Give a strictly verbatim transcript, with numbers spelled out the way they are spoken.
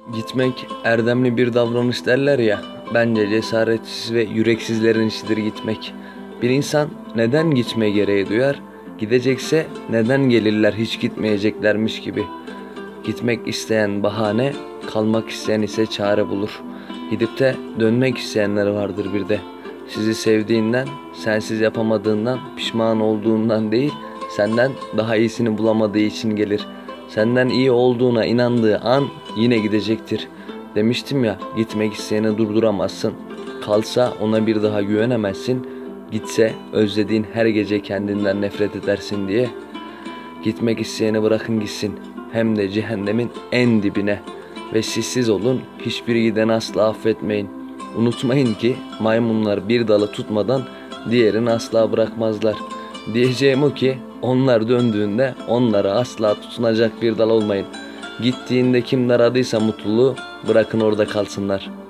Gitmek erdemli bir davranış derler ya, bence cesaretsiz ve yüreksizlerin işidir gitmek. Bir insan neden gitme gereği duyar? Gidecekse neden gelirler hiç gitmeyeceklermiş gibi. Gitmek isteyen bahane, kalmak isteyen ise çare bulur. Gidip de dönmek isteyenler vardır bir de. Sizi sevdiğinden, sensiz yapamadığından, pişman olduğundan değil, senden daha iyisini bulamadığı için gelir. Senden iyi olduğuna inandığı an yine gidecektir. Demiştim ya, gitmek isteyeni durduramazsın. Kalsa ona bir daha güvenemezsin. Gitse özlediğin her gece kendinden nefret edersin diye. Gitmek isteyeni bırakın gitsin. Hem de cehennemin en dibine. Ve sessiz olun, hiçbir gideni asla affetmeyin. Unutmayın ki maymunlar bir dalı tutmadan diğerini asla bırakmazlar. Diyeceğim o ki onlar döndüğünde onlara asla tutunacak bir dal olmayın. Gittiğinde kim aradıysa mutluluğu bırakın orada kalsınlar.